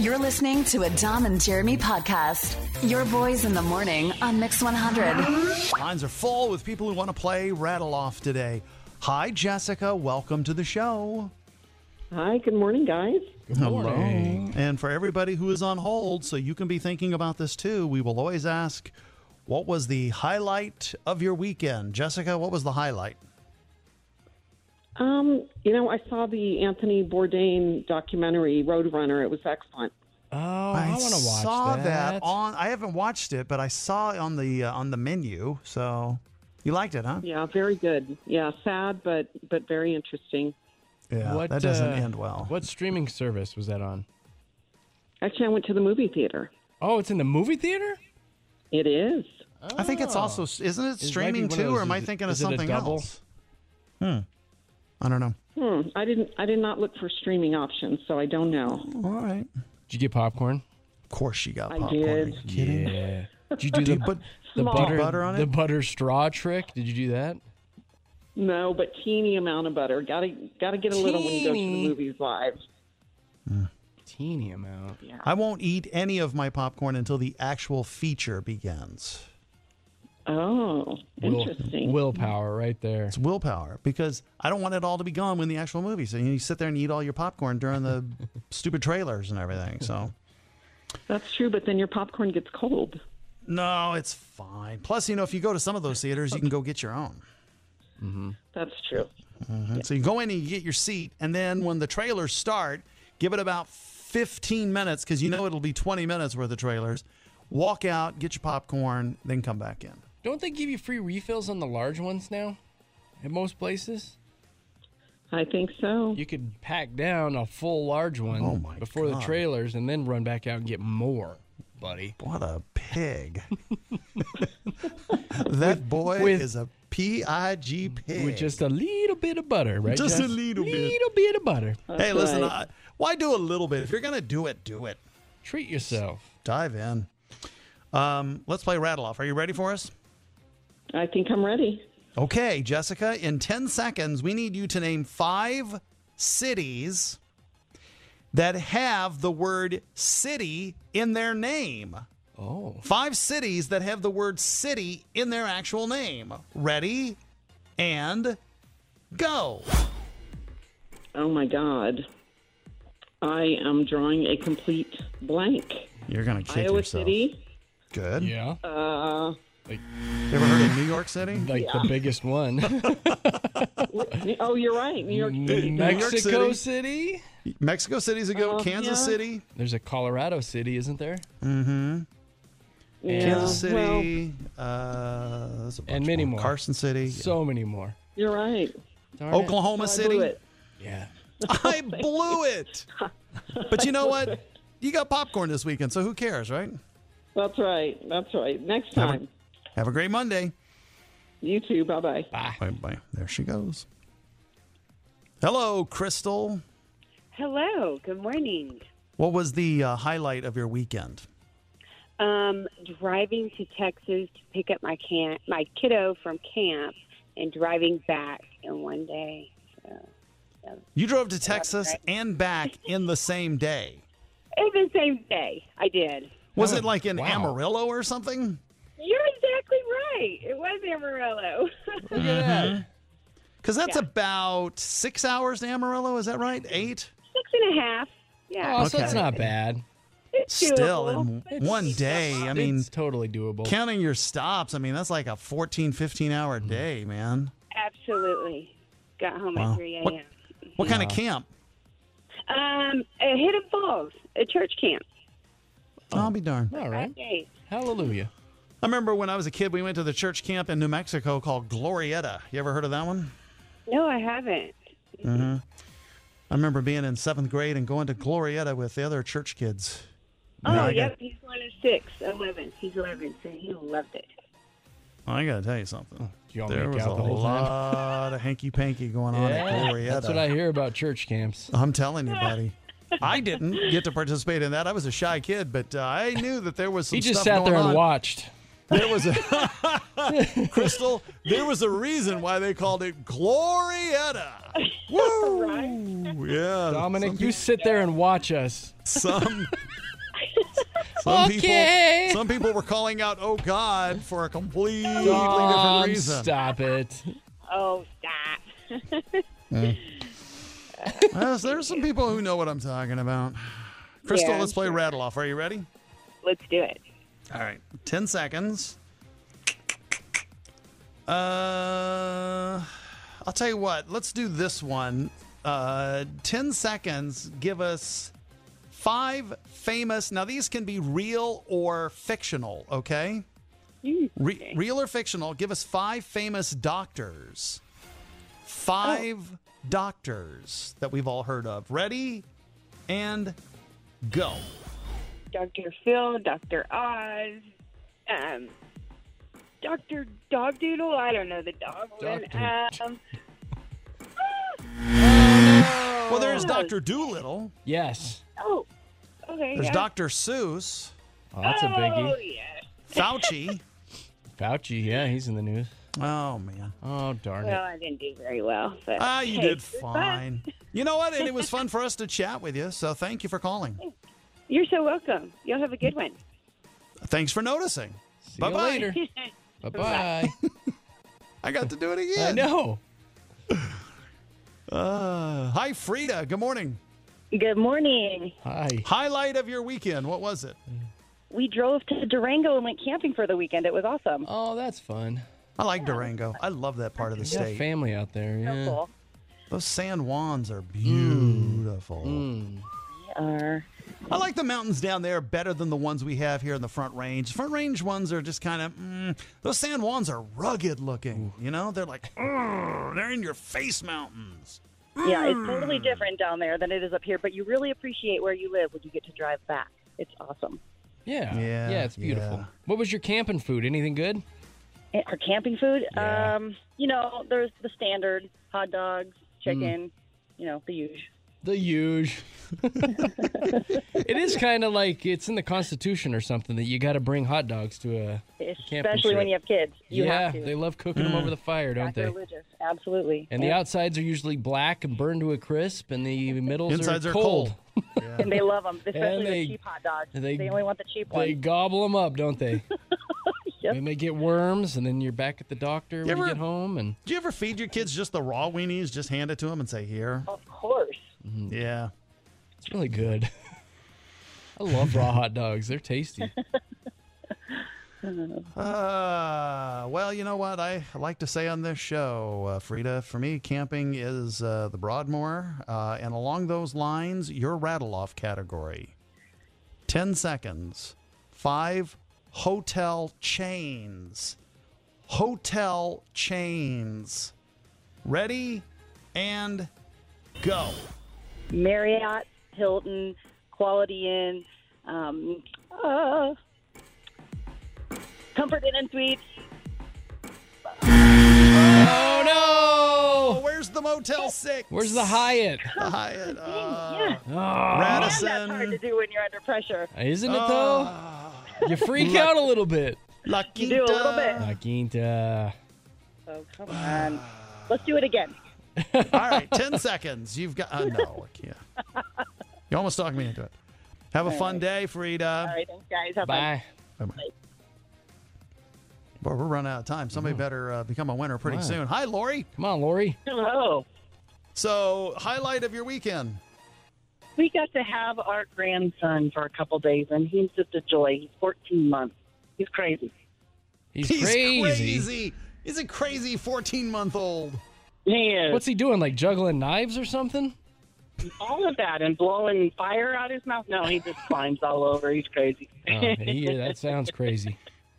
You're listening to a Dom and Jeremy podcast. Your boys in the morning on Mix 100. Lines are full with people who want to play Rattle Off today. Hi, Jessica. Welcome to the show. Hi, good morning, guys. Good morning. Hello. And for everybody who is on hold, so you can be thinking about this too, we will always ask, what was the highlight of your weekend? Jessica, what was the highlight? I saw the Anthony Bourdain documentary, Roadrunner. It was excellent. Oh, I want to watch that. I haven't watched it, but I saw it on the menu. So you liked it, huh? Yeah, very good. Yeah, sad, but very interesting. Yeah, that doesn't end well. What streaming service was that on? Actually, I went to the movie theater. Oh, it's in the movie theater? It is. I think it's also, isn't it streaming too, or am I thinking of something else? I don't know. I did not look for streaming options, so I don't know. All right. Did you get popcorn? Of course you got popcorn. I did. Are you kidding? Yeah. Did you do put the butter on it? The butter straw trick? Did you do that? No, but teeny amount of butter. Gotta get a little when you go to the movies live. Teeny amount. Yeah. I won't eat any of my popcorn until the actual feature begins. Oh, interesting. Willpower right there. It's willpower, because I don't want it all to be gone when the actual movie. So you sit there and eat all your popcorn during the stupid trailers and everything. So That's true, but then your popcorn gets cold. no, it's fine. Plus, if you go to some of those theaters, you can go get your own. That's true. So you go in and you get your seat, and then when the trailers start, give it about 15 minutes, because it'll be 20 minutes worth of trailers. Walk out, get your popcorn, then come back in. Don't they give you free refills on the large ones now at most places? I think so. You could pack down a full large one before the trailers and then run back out and get more, buddy. What a pig. That boy is a pig pig. With just a little bit of butter, right? Just Jeff? a little bit. Little bit of butter. Hey, listen, right. why do a little bit? If you're going to do it, do it. Treat yourself. Dive in. Let's play Rattle Off. Are you ready for us? I think I'm ready. Okay, Jessica, in 10 seconds, we need you to name 5 cities that have the word city in their name. Oh. 5 cities that have the word city in their actual name. Ready? And go. Oh, my God. I am drawing a complete blank. You're going to kick Iowa yourself. City. Good. Yeah. You ever heard of New York City? Like the biggest one. Oh, you're right. New York City. Mexico City. Mexico City's a good one. Kansas yeah. City. There's a Colorado City, isn't there? Mm-hmm. Yeah, Kansas City. well, there's a bunch and many more. Carson City. So many more. You're right. Darn it. Oklahoma So I blew City. it. Yeah. I blew it. But you know what? You got popcorn this weekend, so who cares, right? That's right. That's right. Next time. Have a great Monday. You too. Bye-bye. Bye. There she goes. Hello, Crystal. Hello. Good morning. What was the highlight of your weekend? Driving to Texas to pick up my kiddo from camp and driving back in one day. So, You drove to Texas and back in the same day. in the same day, I did. Was it like in wow. Amarillo or something? You're exactly right. It was Amarillo. Look at that. Because that's about 6 hours to Amarillo. Is that right? 8? 6.5. Yeah. Oh, so it's not bad. It's Still, doable. in one day. I mean, It's totally doable. counting your stops, that's like a 14, 15-hour day, man. Absolutely. Got home Wow. at 3 a.m. What kind of camp? At Hidden Falls, a church camp. I'll be darned. All right. 5 days. Hallelujah. I remember when I was a kid, we went to the church camp in New Mexico called Glorieta. You ever heard of that one? No, I haven't. Mm-hmm. I remember being in 7th grade and going to Glorieta with the other church kids. Oh, yep. He's 11. He's 11, so he loved it. I got to tell you something. Do y'all There make was a out the whole time? lot of hanky-panky going on at Glorieta. That's what I hear about church camps. I'm telling you, buddy. I didn't get to participate in that. I was a shy kid, but I knew that there was some He just stuff sat going there on. and watched. There was a Crystal. There was a reason why they called it Glorietta. Woo! Right? Yeah, Dominic, you sit there and watch us. Some Okay. some people were calling out "Oh God" for a completely different Dom, reason. stop it. Oh, stop. Yes, there's some people who know what I'm talking about. Crystal, Yeah, let's play sure. Rattle Off. Are you ready? Let's do it. All right, 10 seconds. I'll tell you what. Let's do this one. 10 seconds. Give us 5 famous. Now these can be real or fictional. Okay. Real or fictional. Give us 5 famous doctors. 5 doctors that we've all heard of. Ready? And go. Dr. Phil, Dr. Oz, Dr. Dog Doodle. I don't know the dog one. Well, there's Dr. Doolittle. Yes. Oh, okay. There's yeah. Dr. Seuss. Oh, that's a Oh, biggie. yeah. Fauci. Fauci, yeah, he's in the news. Oh, man. Oh, darn Well, it. I didn't do very well. But You hey, did it was fine. You know what? And it was fun for us to chat with you, so thank you for calling. You're so welcome. You'll have a good one. Thanks for noticing. See Bye-bye. you later. Bye-bye. I got to do it again. I know. Hi, Frida. Good morning. Good morning. Hi. Highlight of your weekend. What was it? We drove to Durango and went camping for the weekend. It was awesome. Oh, that's fun. I like Durango. I love that part of the You got state. family out there, So yeah. cool. Those San Juans are beautiful. Mm. We are. I like the mountains down there better than the ones we have here in the Front Range. Front Range ones are just kind of, those San Juans are rugged looking. You know, they're like, they're in your face mountains. Yeah, it's totally different down there than it is up here, but you really appreciate where you live when you get to drive back. It's awesome. Yeah. Yeah, it's beautiful. yeah. What was your camping food? Anything good? Our camping food, Yeah. there's the standard hot dogs, chicken, the usual. The huge. It is kind of like it's in the Constitution or something that you got to bring hot dogs to a camping Especially trip. when you have kids. You yeah, have to. they love cooking them over the fire, don't they? Sacrilegious. Absolutely. And the outsides are usually black and burned to a crisp, and the middles Insides are are cold. And they love them, especially they- the cheap hot dogs. they- They only want the cheap They ones. gobble them up, don't they? Yep. And they get worms, and then you're back at the doctor when you ever- get home. And Do you ever feed your kids just the raw weenies? Just hand it to them and say, here? Of course. Yeah. it's really good. I love raw hot dogs. They're tasty. Well, you know what I like to say on this show, Frida? For me, camping is the Broadmoor. And along those lines, your rattle-off category. 10 seconds. 5 hotel chains. Hotel chains. Ready? And go. Marriott, Hilton, Quality Inn, Comfort Inn and Suites. Oh, no! Where's the Motel 6? Where's the Hyatt? The Hyatt? Yeah. Oh, Man, that's Radisson. hard to do when you're under pressure. isn't it, though? You freak out a little bit. La You do a little Quinta. bit. La Quinta. Oh, come on. Let's do it again. All right, 10 seconds. You've got. No, I can't. You almost talked me into it. Have a fun day, Frida. All right, thanks, guys. Have fun. Bye. Boy, we're running out of time. Somebody better become a winner pretty Wow. soon. Hi, Lori. Come on, Lori. Hello. So, highlight of your weekend. We got to have our grandson for a couple days, and he's just a joy. He's 14 months. He's crazy. He's He's crazy. crazy. He's a crazy 14-month-old. He is. What's he doing? Like juggling knives or something? all of that and blowing fire out his mouth? No, he just climbs all over. He's crazy. Oh, that sounds crazy.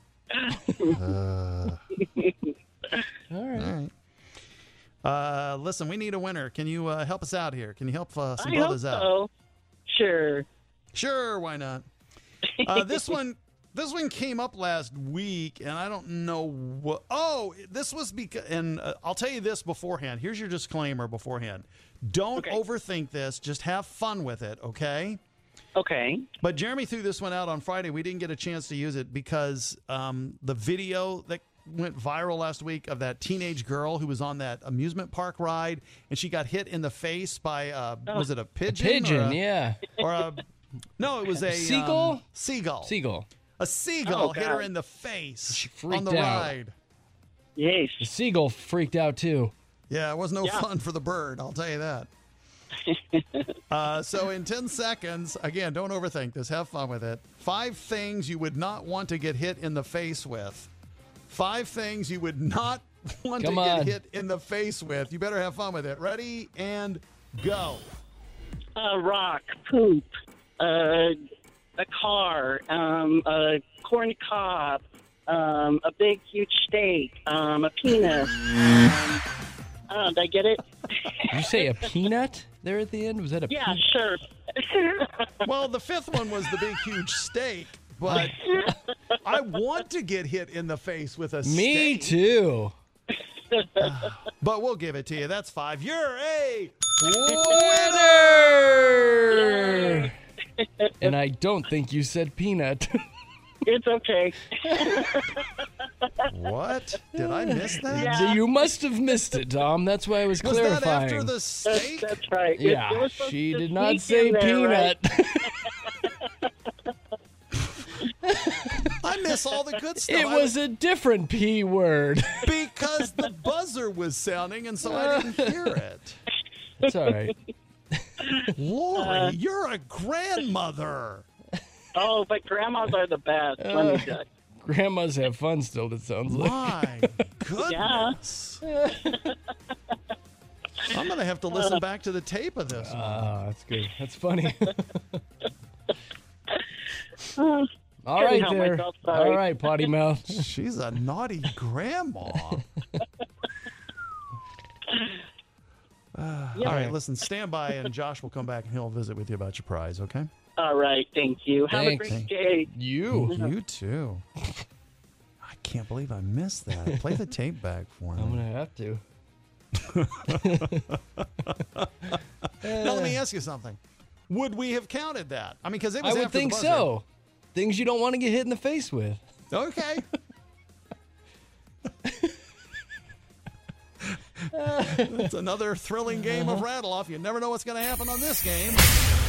All right. All right. Listen, we need a winner. Can you help us out here? Can you help some I hope brothers out? so. Sure. Sure, why not? This one came up last week, and I don't know what. Oh, this was because, and I'll tell you this beforehand. Here's your disclaimer beforehand. Don't overthink this. Just have fun with it, okay? Okay. But Jeremy threw this one out on Friday. We didn't get a chance to use it because the video that went viral last week of that teenage girl who was on that amusement park ride, and she got hit in the face by, was it a pigeon? Pigeon, yeah. Or a, no, it was a Seagull? Seagull. Seagull. A seagull hit her God. in the face She on the freaked out. ride. Yes. The seagull freaked out too. Yeah, it was no fun for the bird, I'll tell you that. So in 10 seconds, again, don't overthink this. Have fun with it. 5 things you would not want to get hit in the face with. 5 things you would not want Come to on. get hit in the face with. You better have fun with it. Ready and go. Rock, poop, a car, a corn cob, a big, huge steak, a penis. Did I get it? Did you say a peanut there at the end? Was that a Yeah, peanut? sure. Well, the 5th one was the big, huge steak, but I want to get hit in the face with a Me steak. too. But we'll give it to you. That's 5. You're a Winner! And I don't think you said peanut. It's okay. What? Did I miss that? You must have missed it, Tom. That's why I was Was that clarifying. after the steak? That's right. Yeah, It was supposed she to did not sneak say in there, right? peanut. I miss all the good stuff. It was a different P word. because the buzzer was sounding, and so I didn't hear it. It's all right. Lori, you're a grandmother. Oh, but grandmas are the best. Let me tell you. Grandmas have fun still, it sounds like. My goodness. I'm going to have to listen back to the tape of this one. That's good. That's funny. Uh, All right help there. myself, sorry. All right, potty mouth. She's a naughty grandma. All right, listen, stand by, and Josh will come back, and he'll visit with you about your prize, okay? all right. Thank you. Have Thanks. a great day. You. You too. I can't believe I missed that. Play the tape back for me. I'm going to have to. Now, let me ask you something. Would we have counted that? I mean, because it was I would after the think buzzer. so. Things you don't want to get hit in the face with. Okay. That's another thrilling game of rattle off. You never know what's going to happen on this game.